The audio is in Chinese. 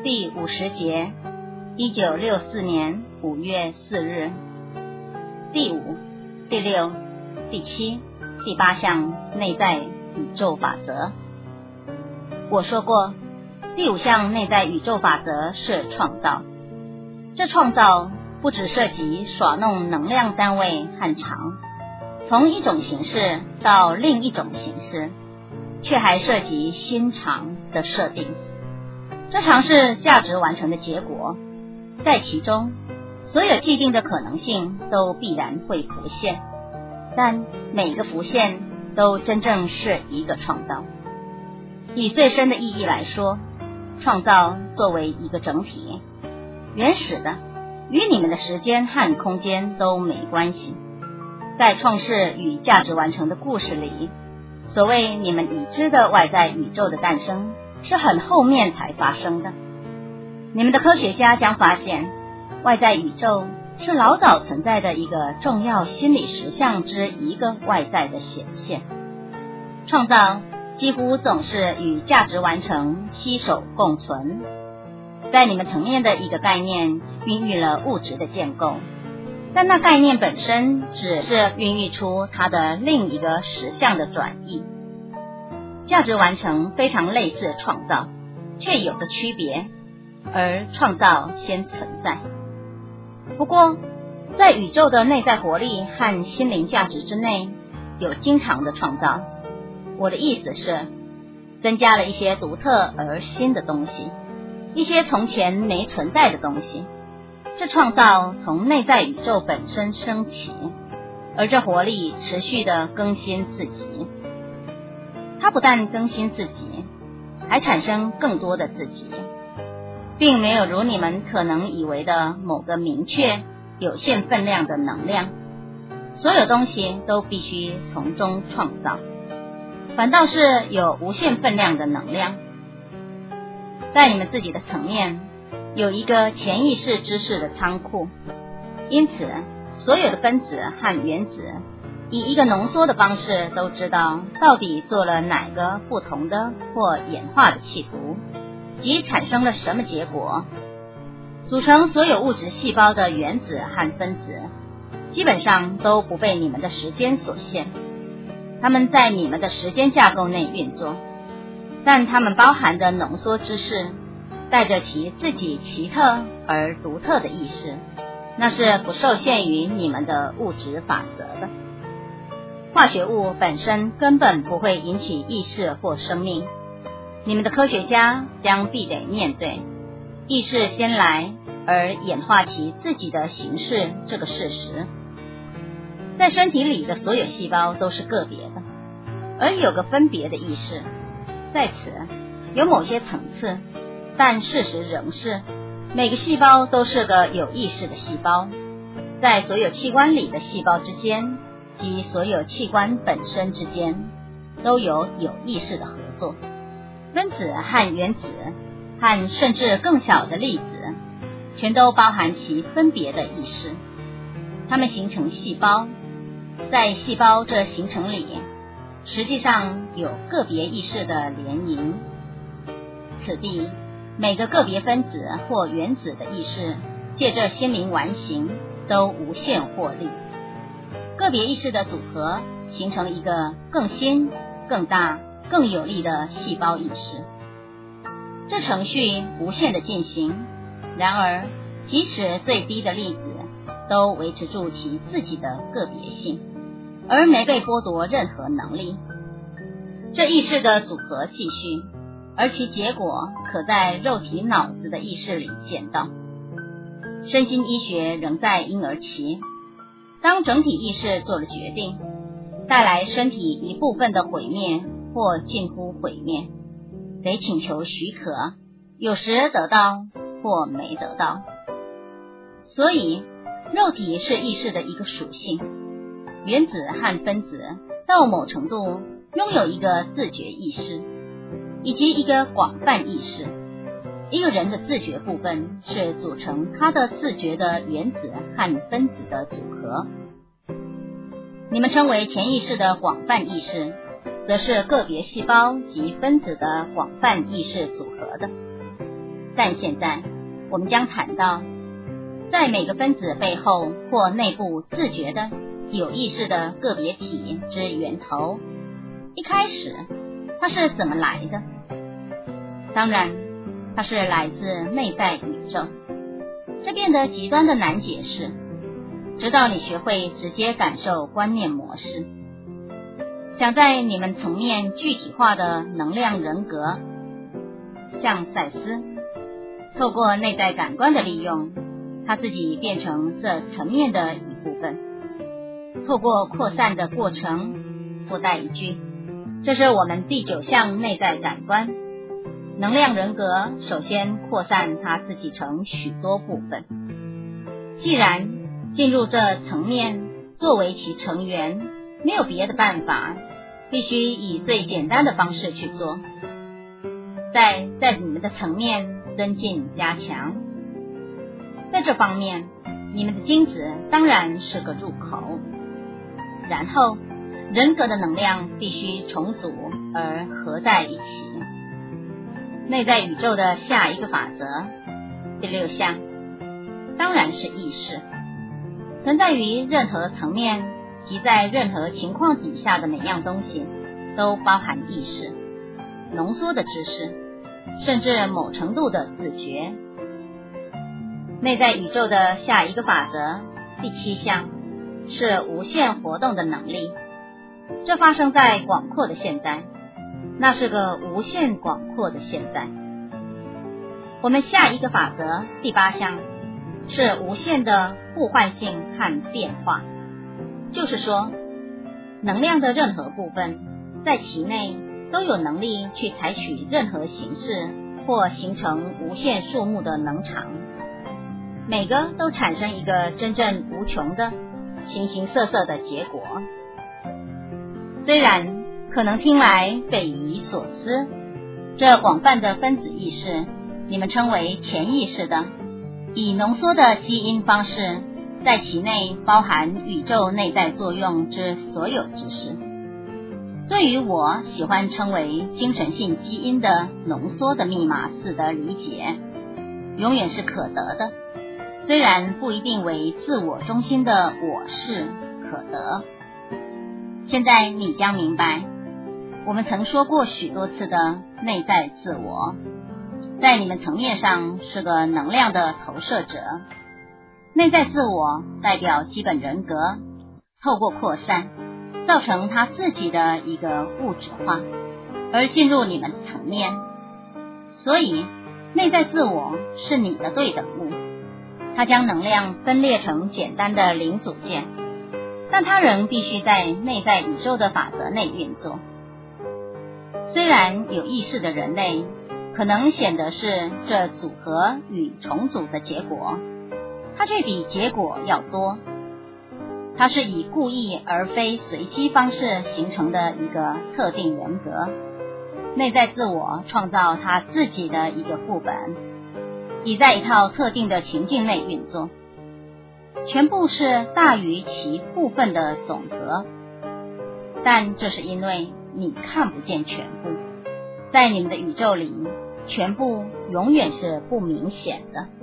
第50节，1964年5月4日。第5、第6、第7、第8项内在宇宙法则。我说过，第5项内在宇宙法则是创造。这创造不只涉及耍弄能量单位和场，从一种形式到另一种形式，却还涉及新场的设定。这常是价值完成的结果，在其中所有既定的可能性都必然会浮现，但每一个浮现都真正是一个创造。以最深的意义来说，创造作为一个整体，原始的与你们的时间和空间都没关系。在创世与价值完成的故事里，所谓你们已知的外在宇宙的诞生是很后面才发生的。你们的科学家将发现，外在宇宙是老早存在的一个重要心理实相之一个外在的显现。创造几乎总是与价值完成携手共存，在你们层面的一个概念孕育了物质的建构，但那概念本身只是孕育出它的另一个实相的转译。价值完成非常类似创造，却有个区别，而创造先存在。不过，在宇宙的内在活力和心灵价值之内，有经常的创造。我的意思是，增加了一些独特而新的东西，一些从前没存在的东西。这创造从内在宇宙本身升起，而这活力持续地更新自己。它不但更新自己，还产生更多的自己，并没有如你们可能以为的某个明确有限分量的能量，所有东西都必须从中创造，反倒是有无限分量的能量。在你们自己的层面有一个潜意识知识的仓库，因此所有的分子和原子以一个浓缩的方式都知道到底做了哪个不同的或演化的企图，即产生了什么结果。组成所有物质细胞的原子和分子基本上都不被你们的时间所限，它们在你们的时间架构内运作，但它们包含的浓缩知识带着其自己奇特而独特的意识，那是不受限于你们的物质法则的。化学物本身根本不会引起意识或生命，你们的科学家将必得面对意识先来而演化其自己的形式这个事实。在身体里的所有细胞都是个别的，而有个分别的意识，在此有某些层次，但事实仍是每个细胞都是个有意识的细胞。在所有器官里的细胞之间及所有器官本身之间都有意识的合作。分子和原子和甚至更小的粒子全都包含其分别的意识，它们形成细胞。在细胞这形成里，实际上有个别意识的联营。此地每个个别分子或原子的意识借着心灵完形都无限获利，个别意识的组合形成一个更新、更大、更有力的细胞意识。这程序无限的进行，然而即使最低的粒子都维持住其自己的个别性，而没被剥夺任何能力。这意识的组合继续，而其结果可在肉体脑子的意识里见到。身心医学仍在婴儿期，当整体意识做了决定，带来身体一部分的毁灭或近乎毁灭，得请求许可，有时得到或没得到。所以肉体是意识的一个属性，原子和分子到某程度拥有一个自觉意识，以及一个广泛意识。一个人的自觉部分是组成他的自觉的原子和分子的组合。你们称为潜意识的广泛意识，则是个别细胞及分子的广泛意识组合的。 但现在我们将谈到，在每个分子背后或内部自觉的有意识的个别体之源头，一开始它是怎么来的？当然，它是来自内在宇宙。这变得极端的难解释，直到你学会直接感受观念模式。想在你们层面具体化的能量人格，像赛斯，透过内在感官的利用，他自己变成这层面的一部分。透过扩散的过程，附带一句，这是我们第9项内在感官。能量人格首先扩散他自己成许多部分。既然进入这层面，作为其成员，没有别的办法，必须以最简单的方式去做。在你们的层面增进加强。在这方面，你们的精子当然是个入口。然后，人格的能量必须重组而合在一起。内在宇宙的下一个法则，第6项，当然是意识。存在于任何层面及在任何情况底下的每样东西，都包含意识、浓缩的知识，甚至某程度的自觉。内在宇宙的下一个法则，第7项，是无限活动的能力。这发生在广阔的现在，那是个无限广阔的现在。我们下一个法则，第8项，是无限的互换性和变化。就是说，能量的任何部分，在其内都有能力去采取任何形式，或形成无限数目的能场。每个都产生一个真正无穷的形形色色的结果。虽然可能听来匪夷所思，这广泛的分子意识，你们称为潜意识的，以浓缩的基因方式，在其内包含宇宙内在作用之所有知识。对于我喜欢称为精神性基因的浓缩的密码似的理解，永远是可得的，虽然不一定为自我中心的我是可得。现在你将明白，我们曾说过许多次的内在自我，在你们层面上是个能量的投射者。内在自我代表基本人格，透过扩散，造成他自己的一个物质化，而进入你们的层面。所以，内在自我是你的对等物，它将能量分裂成简单的零组件，但它仍必须在内在宇宙的法则内运作。虽然有意识的人类可能显得是这组合与重组的结果，它却比结果要多。它是以故意而非随机方式形成的一个特定人格。内在自我创造它自己的一个副本，已在一套特定的情境内运作，全部是大于其部分的总和。但这是因为你看不见全部，在你们的宇宙里，全部永远是不明显的。